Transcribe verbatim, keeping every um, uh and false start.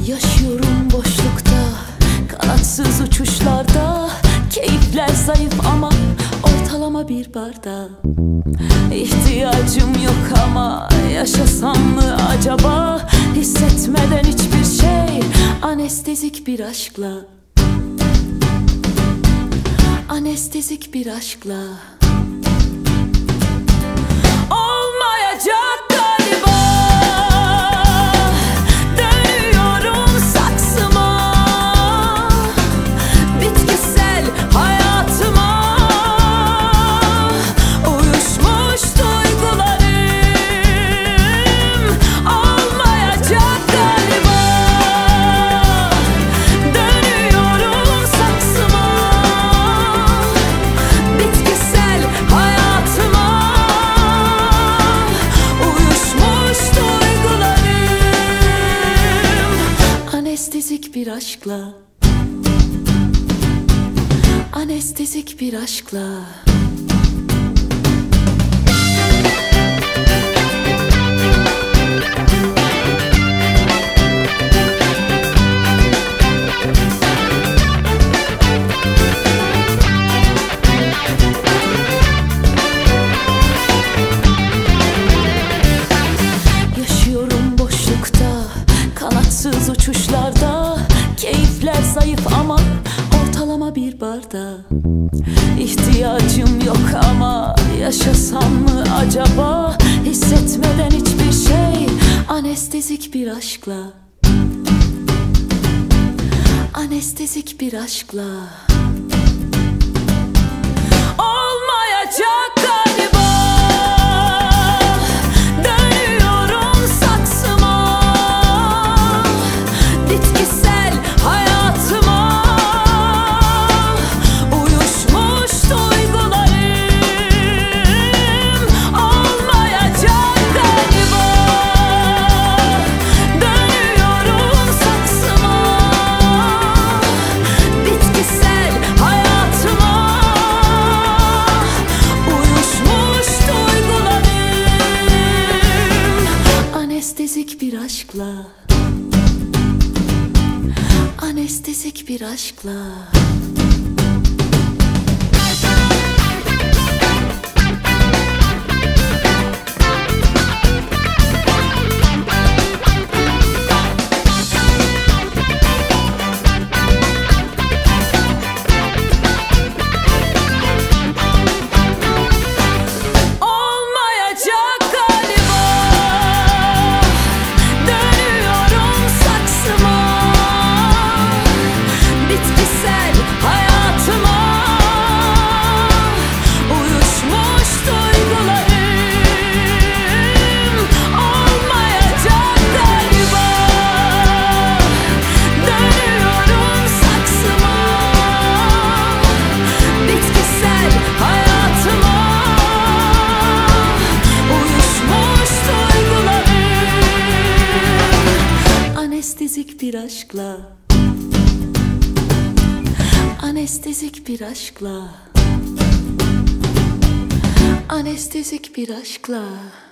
Yaşıyorum boşlukta, kanatsız uçuşlarda. Keyifler zayıf ama ortalama bir barda. İhtiyacım yok ama yaşasam mı acaba? Hissetmeden hiçbir şey, anestezik bir aşkla. Anestezik bir aşkla. Olmayacak galiba. Dönüyorum saksıma, bitkisel hayatıma. Uyuşmuş duygularım. Olmayacak galiba. Dönüyorum saksıma, bitkisel hayatıma. Uyuşmuş duygularım. Anestezik bir aşkla. Anestezik bir aşkla. Yaşıyorum boşlukta, kanatsız uçuşlarda. Keyifler zayıf ama ortalama bir barda. İhtiyacım yok ama yaşasam mı acaba? Hissetmeden hiçbir şey, anestezik bir aşkla. Anestezik bir aşkla. Olmayacak galiba. Dönüyorum saksıma, bitkisel hayatıma. Uyuşmuş duygularım. Olmayacak galiba. Dönüyorum saksıma, bitkisel hayatıma. Uyuşmuş duygularım. Anestezik bir aşkla. Anestezik bir aşkla. Olmayacak galiba. Dönüyorum saksıma, bitkisel hayatıma. Uyuşmuş duygularım. Olmayacak galiba. Dönüyorum saksıma, bitkisel hayatıma. Uyuşmuş duygularım. Anestezik bir aşkla. Anestezik bir aşkla. Anestezik bir aşkla.